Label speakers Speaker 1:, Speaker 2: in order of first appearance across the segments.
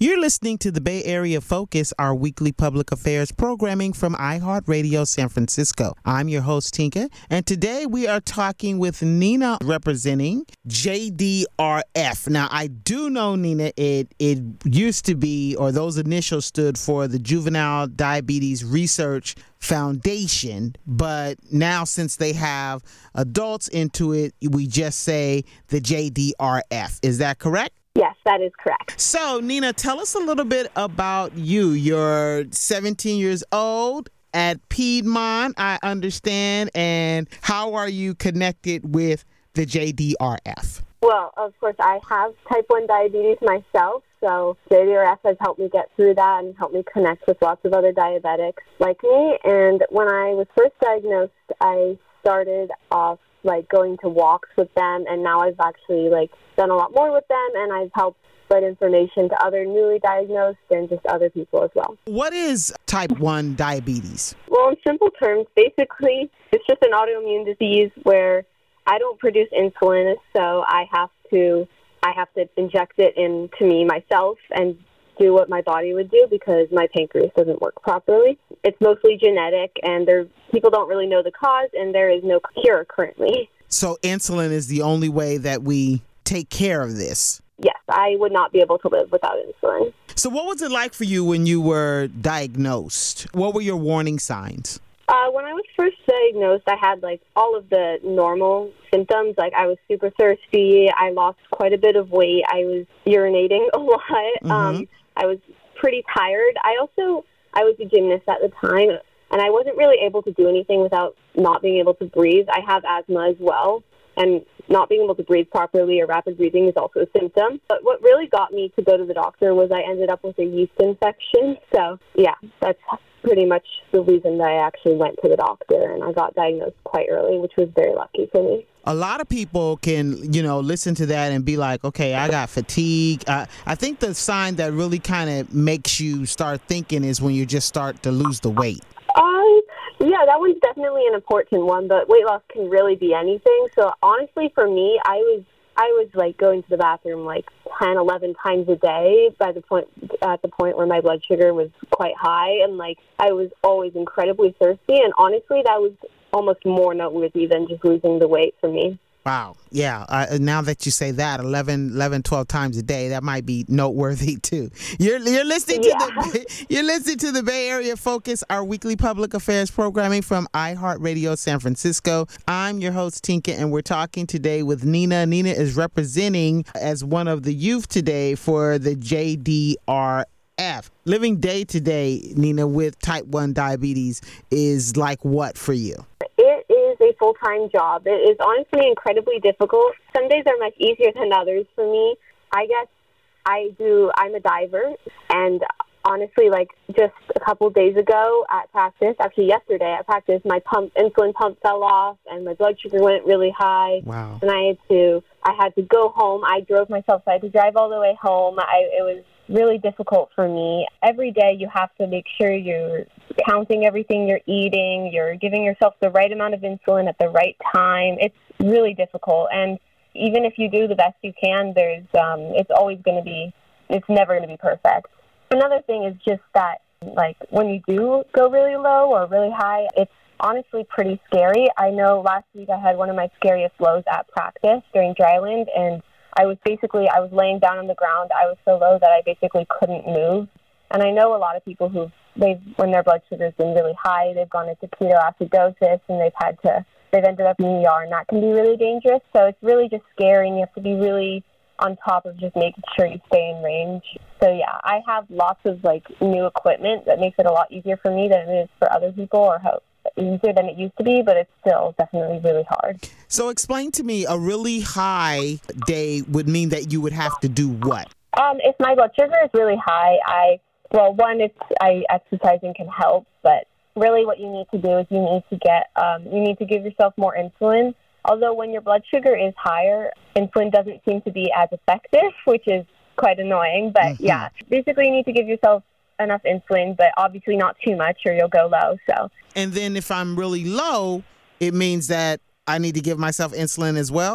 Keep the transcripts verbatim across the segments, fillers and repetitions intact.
Speaker 1: You're listening to the Bay Area Focus, our weekly public affairs programming from iHeartRadio San Francisco. I'm your host, Tinka, and today we are talking with Nina representing J D R F. Now, I do know, Nina, it, it used to be, or those initials stood for the Juvenile Diabetes Research Foundation, but now since they have adults into it, we just say the J D R F. Is that correct?
Speaker 2: Yes, that is correct.
Speaker 1: So, Nina, tell us a little bit about you. You're seventeen years old at Piedmont, I understand, and how are you connected with the J D R F?
Speaker 2: Well, of course, I have type one diabetes myself, so J D R F has helped me get through that and helped me connect with lots of other diabetics like me. And when I was first diagnosed, I started off like going to walks with them, and now I've actually like done a lot more with them, and I've helped spread information to other newly diagnosed and just other people as well.
Speaker 1: What is type one diabetes?
Speaker 2: Well, in simple terms, basically, it's just an autoimmune disease where I don't produce insulin, so I have to I have to inject it into me myself and do what my body would do because my pancreas doesn't work properly. It's mostly genetic, and there people don't really know the cause, and there is no cure currently.
Speaker 1: So insulin is the only way that we take care of this?
Speaker 2: Yes, I would not be able to live without insulin.
Speaker 1: So what was it like for you when you were diagnosed? What were your warning signs?
Speaker 2: Uh, when I was first diagnosed, I had like all of the normal symptoms. Like I was super thirsty. I lost quite a bit of weight. I was urinating a lot. Mm-hmm. Um, I was pretty tired. I also, I was a gymnast at the time, and I wasn't really able to do anything without not being able to breathe. I have asthma as well, and not being able to breathe properly or rapid breathing is also a symptom. But what really got me to go to the doctor was I ended up with a yeast infection. So, yeah, that's pretty much the reason that I actually went to the doctor, and I got diagnosed quite early, which was very lucky for me.
Speaker 1: A lot of people can, you know, listen to that and be like, okay, I got fatigue. Uh, I think the sign that really kind of makes you start thinking is when you just start to lose the weight.
Speaker 2: Um, yeah, that one's definitely an important one, but weight loss can really be anything. So honestly, for me, I was I was like going to the bathroom like ten, eleven times a day by the point at the point where my blood sugar was quite high, and like I was always incredibly thirsty, and honestly, that was almost more noteworthy than just losing the weight for me.
Speaker 1: Wow. Yeah. Uh, now that you say that, eleven, eleven, twelve times a day, that might be noteworthy too. You're you're listening to
Speaker 2: yeah.
Speaker 1: the you're listening to the Bay Area Focus, our weekly public affairs programming from iHeartRadio San Francisco. I'm your host, Tinka, and we're talking today with Nina. Nina is representing as one of the youth today for the J D R F. Living day to day, Nina, with type one diabetes is like what for you?
Speaker 2: It is a full-time job. It is honestly incredibly difficult. Some days are much easier than others for me. I guess I do, I'm a diver, and honestly, like just a couple days ago at practice, actually yesterday at practice, my pump, insulin pump fell off and my blood sugar went really high.
Speaker 1: Wow.
Speaker 2: And I had to, I had to go home. I drove myself, so I had to drive all the way home. I, it was really difficult for me. Every day you have to make sure you're counting everything you're eating, you're giving yourself the right amount of insulin at the right time. It's really difficult. And even if you do the best you can, there's um, it's always going to be, it's never going to be perfect. Another thing is just that, like, when you do go really low or really high, it's honestly pretty scary. I know last week I had one of my scariest lows at practice during dryland, and I was basically, I was laying down on the ground. I was so low that I basically couldn't move. And I know a lot of people who, they've, when their blood sugar's been really high, they've gone into ketoacidosis, and they've had to, they've ended up in the E R, and that can be really dangerous. So it's really just scary, and you have to be really on top of just making sure you stay in range. So yeah, I have lots of like new equipment that makes it a lot easier for me than it is for other people, or how easier than it used to be, but it's still definitely really hard.
Speaker 1: So explain to me, a really high day would mean that you would have to do what?
Speaker 2: Um, if my blood sugar is really high, I, well, one, it's, I, exercising can help, but really what you need to do is you need to get, um, you need to give yourself more insulin. Although when your blood sugar is higher, insulin doesn't seem to be as effective, which is quite annoying. But mm-hmm. yeah, basically you need to give yourself enough insulin, but obviously not too much or you'll go low. So.
Speaker 1: And then if I'm really low, it means that I need to give myself insulin as well?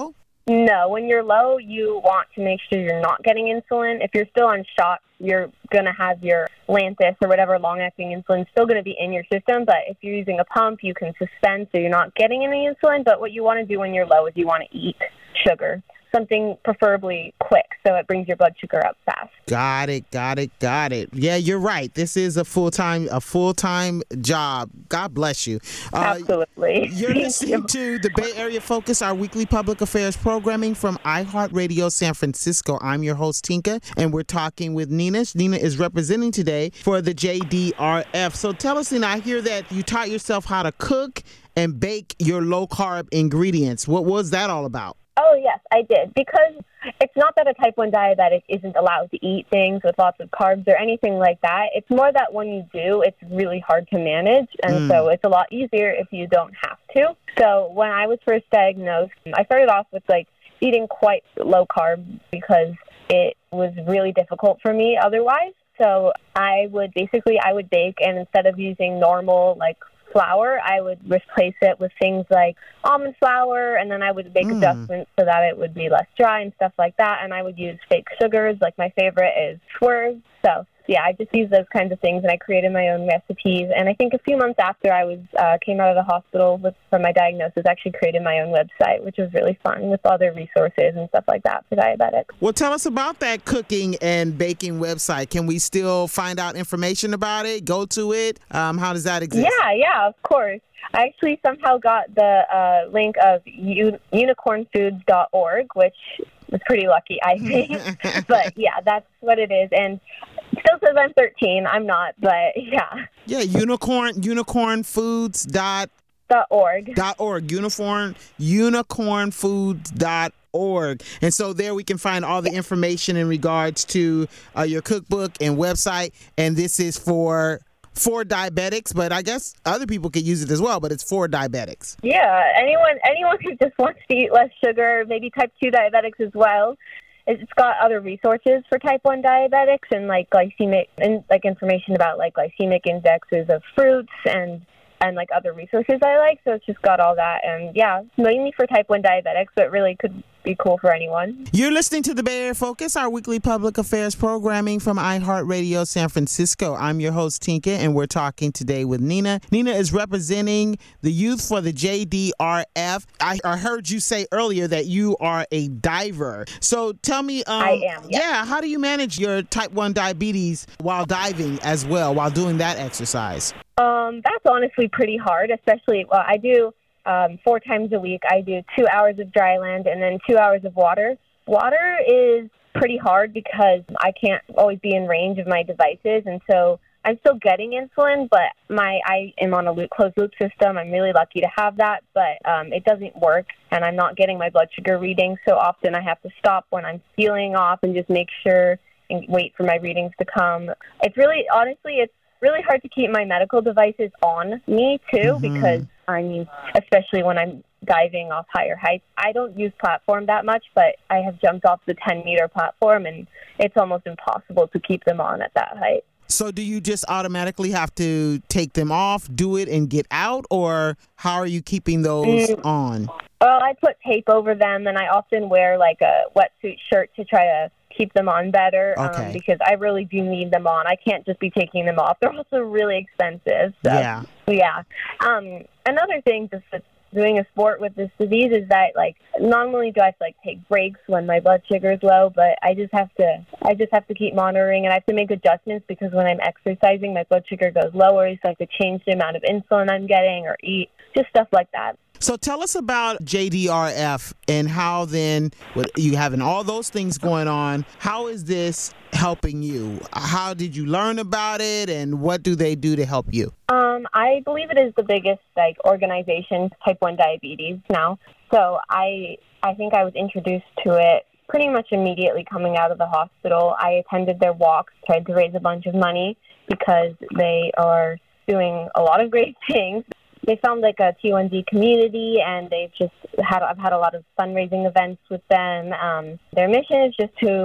Speaker 2: No, when you're low, you want to make sure you're not getting insulin. If you're still on shots, you're going to have your Lantus or whatever long-acting insulin still going to be in your system. But if you're using a pump, you can suspend so you're not getting any insulin. But what you want to do when you're low is you want to eat sugar, something preferably quick, so it brings your blood sugar up fast.
Speaker 1: Got it, got it, got it. Yeah, you're right. This is a full-time a full-time job. God bless you.
Speaker 2: Uh, Absolutely.
Speaker 1: You're listening to the Bay Area Focus, our weekly public affairs programming from iHeartRadio San Francisco. I'm your host, Tinka, and we're talking with Nina. Nina is representing today for the J D R F. So tell us, Nina, I hear that you taught yourself how to cook and bake your low-carb ingredients. What was that all about?
Speaker 2: Oh, yes, I did. Because it's not that a type one diabetic isn't allowed to eat things with lots of carbs or anything like that. It's more that when you do, it's really hard to manage. And mm. so it's a lot easier if you don't have to. So when I was first diagnosed, I started off with like eating quite low carb because it was really difficult for me otherwise. So I would basically, I would bake, and instead of using normal like flour, I would replace it with things like almond flour, and then I would make mm. adjustments so that it would be less dry and stuff like that. And I would use fake sugars. Like my favorite is Swerve. So yeah, I just use those kinds of things, and I created my own recipes. And I think a few months after I was uh, came out of the hospital with from my diagnosis, I actually created my own website, which was really fun with other resources and stuff like that for diabetics.
Speaker 1: Well, tell us about that cooking and baking website. Can we still find out information about it? Go to it? Um, how does that exist?
Speaker 2: Yeah, yeah, of course. I actually somehow got the uh, link of un- unicorn foods dot org, which was pretty lucky, I think. But yeah, that's what it is. And it still says I'm thirteen. I'm not, but yeah.
Speaker 1: Yeah, unicorn unicorn foods dot
Speaker 2: org.
Speaker 1: Dot org. Unicorn unicorn foods dot org. And so there we can find all the information in regards to uh, your cookbook and website. And this is for for diabetics, but I guess other people could use it as well, but it's for diabetics.
Speaker 2: Yeah, anyone anyone who just wants to eat less sugar, maybe type two diabetics as well. It's got other resources for type one diabetics and like glycemic and like information about like glycemic indexes of fruits and and like other resources I like. So it's just got all that. And yeah, mainly for type one diabetics, but really could be cool for anyone.
Speaker 1: You're listening to the Bay Area Focus, our weekly public affairs programming from iHeartRadio San Francisco. I'm your host, Tinka, and we're talking today with Nina. Nina is representing the youth for the J D R F. I, I heard you say earlier that you are a diver. So tell me, um,
Speaker 2: I am, yes.
Speaker 1: yeah, how do you manage your type one diabetes while diving as well, while doing that exercise?
Speaker 2: Um, that's honestly pretty hard, especially, well, I do um, four times a week. I do two hours of dry land and then two hours of water. Water is pretty hard because I can't always be in range of my devices, and so I'm still getting insulin, but my I am on a loop, closed loop system. I'm really lucky to have that, but um, it doesn't work, and I'm not getting my blood sugar readings so often. I have to stop when I'm feeling off and just make sure and wait for my readings to come. It's really, honestly, it's really hard to keep my medical devices on me too, mm-hmm. because I mean, especially when I'm diving off higher heights. I don't use platform that much, but I have jumped off the ten meter platform, and it's almost impossible to keep them on at that height.
Speaker 1: So do you just automatically have to take them off, do it, and get out, or how are you keeping those mm. on?
Speaker 2: Well, I put tape over them, and I often wear like a wetsuit shirt to try to keep them on better,
Speaker 1: okay.
Speaker 2: um, because I really do need them on. I can't just be taking them off. They're also really expensive. So,
Speaker 1: yeah.
Speaker 2: Yeah. Um, another thing, just with doing a sport with this disease, is that like not only do I have to like take breaks when my blood sugar is low, but I just have to I just have to keep monitoring, and I have to make adjustments because when I'm exercising, my blood sugar goes lower, so I have to change the amount of insulin I'm getting or eat, just stuff like that.
Speaker 1: So tell us about J D R F and how then, with you having all those things going on, how is this helping you? How did you learn about it, and what do they do to help you?
Speaker 2: Um, I believe it is the biggest like organization type one diabetes now. So I I think I was introduced to it pretty much immediately coming out of the hospital. I attended their walks, tried to raise a bunch of money because they are doing a lot of great things. They found like a T one D community, and they've just had, I've had a lot of fundraising events with them. Um, their mission is just to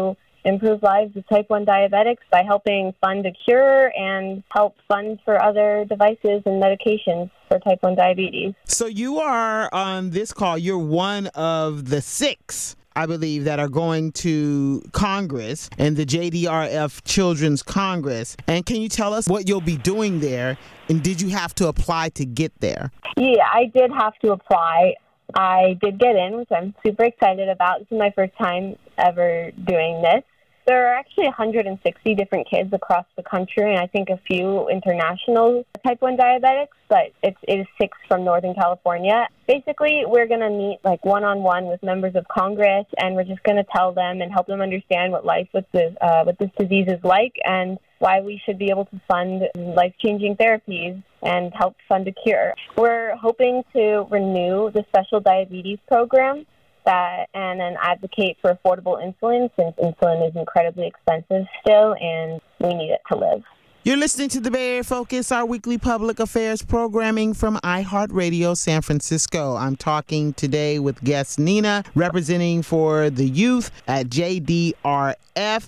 Speaker 2: improve lives of type one diabetics by helping fund a cure and help fund for other devices and medications for type one diabetes.
Speaker 1: So you are on this call, you're one of the six, I believe, that are going to Congress and the J D R F Children's Congress. And can you tell us what you'll be doing there? And did you have to apply to get there?
Speaker 2: Yeah, I did have to apply. I did get in, which I'm super excited about. This is my first time ever doing this. There are actually one hundred sixty different kids across the country, and I think a few international type one diabetics, but it's, it is six from Northern California. Basically, we're going to meet like one-on-one with members of Congress, and we're just going to tell them and help them understand what life with this, uh, with this disease is like and why we should be able to fund life-changing therapies and help fund a cure. We're hoping to renew the special diabetes program that and then advocate for affordable insulin, since insulin is incredibly expensive still and we need it to live.
Speaker 1: You're listening to the Bay Area Focus, our weekly public affairs programming from iHeartRadio San Francisco. I'm talking today with guest Nina, representing for the youth at J D R F.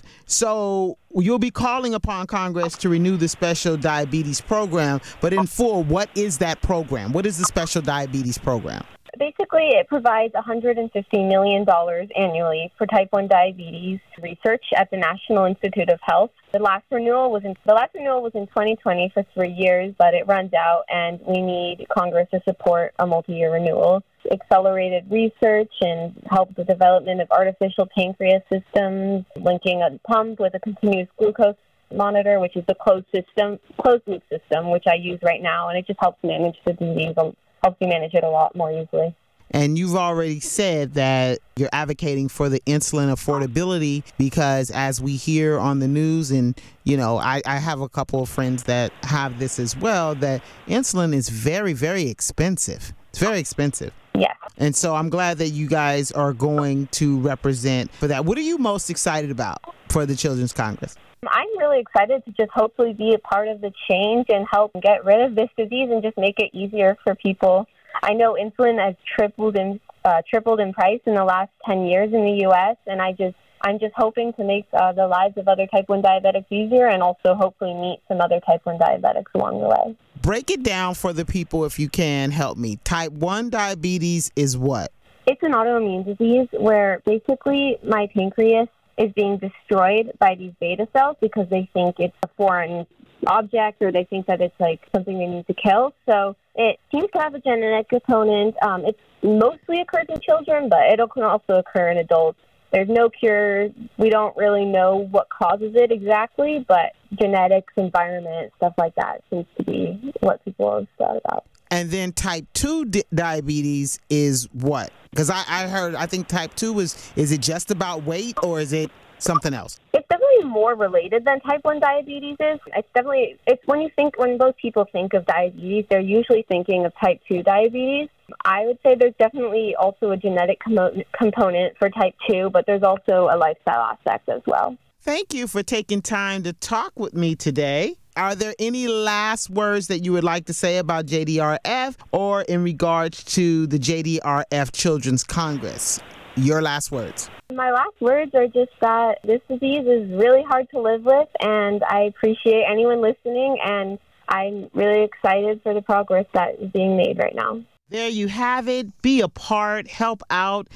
Speaker 1: So you'll be calling upon Congress to renew the special diabetes program, but in full, what is that program? What is the special diabetes program?
Speaker 2: Basically, it provides one hundred fifty million dollars annually for type one diabetes research at the National Institute of Health. The last renewal was in the last renewal was in twenty twenty for three years, but it runs out, and we need Congress to support a multi-year renewal. Accelerated research and help the development of artificial pancreas systems, linking a pump with a continuous glucose monitor, which is the closed system, closed loop system, which I use right now, and it just helps manage the disease. helps you manage it a lot more easily.
Speaker 1: And you've already said that you're advocating for the insulin affordability because as we hear on the news, and, you know, I, I have a couple of friends that have this as well, that insulin is very, very expensive. It's very expensive.
Speaker 2: Yes.
Speaker 1: And so I'm glad that you guys are going to represent for that. What are you most excited about for the Children's Congress?
Speaker 2: I'm really excited to just hopefully be a part of the change and help get rid of this disease and just make it easier for people. I know insulin has tripled in uh, tripled in price in the last ten years in the U S, and I just I'm just hoping to make uh, the lives of other type one diabetics easier, and also hopefully meet some other type one diabetics along the way.
Speaker 1: Break it down for the people if you can. Help me. Type one diabetes is what?
Speaker 2: It's an autoimmune disease where basically my pancreas is being destroyed by these beta cells because they think it's a foreign object, or they think that it's like something they need to kill. So it seems to have a genetic component. Um, it's mostly occurs in children, but it can also occur in adults. There's no cure. We don't really know what causes it exactly, but genetics, environment, stuff like that seems to be what people have thought about.
Speaker 1: And then type two di- diabetes is what? Because I, I heard, I think type two is, is it just about weight or is it something else?
Speaker 2: It's definitely more related than type one diabetes is. It's definitely, it's when you think, when both people think of diabetes, they're usually thinking of type two diabetes. I would say there's definitely also a genetic com- component for type two, but there's also a lifestyle aspect as well.
Speaker 1: Thank you for taking time to talk with me today. Are there any last words that you would like to say about J D R F or in regards to the J D R F Children's Congress? Your last words.
Speaker 2: My last words are just that this disease is really hard to live with, and I appreciate anyone listening, and I'm really excited for the progress that is being made right now.
Speaker 1: There you have it. Be a part, help out.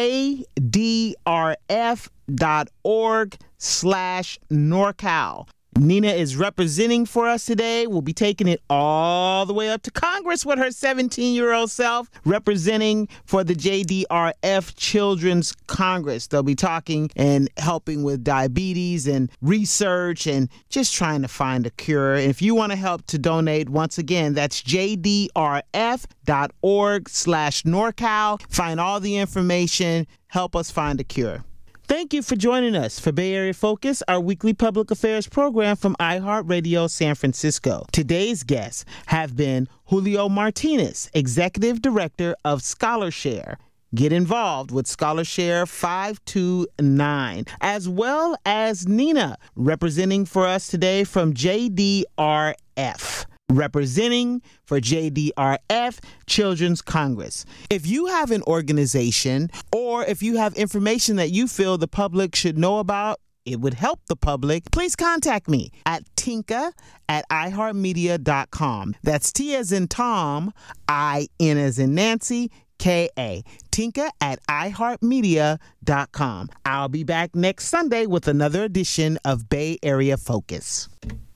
Speaker 1: J D R F dot org slash NorCal. Nina is representing for us today. We'll be taking it all the way up to Congress with her seventeen-year-old self, representing for the J D R F Children's Congress. They'll be talking and helping with diabetes and research and just trying to find a cure. And if you want to help to donate, once again, that's J D R F dot org slash NorCal. Find all the information. Help us find a cure. Thank you for joining us for Bay Area Focus, our weekly public affairs program from iHeartRadio San Francisco. Today's guests have been Julio Martinez, Executive Director of ScholarShare. Get involved with ScholarShare five two nine, as well as Nina, representing for us today from J D R F. Representing for J D R F Children's Congress. If you have an organization or if you have information that you feel the public should know about, it would help the public, please contact me at tinka at i heart media dot com. That's T as in Tom, I N as in Nancy, K A. Tinka at i heart media dot com. I'll be back next Sunday with another edition of Bay Area Focus.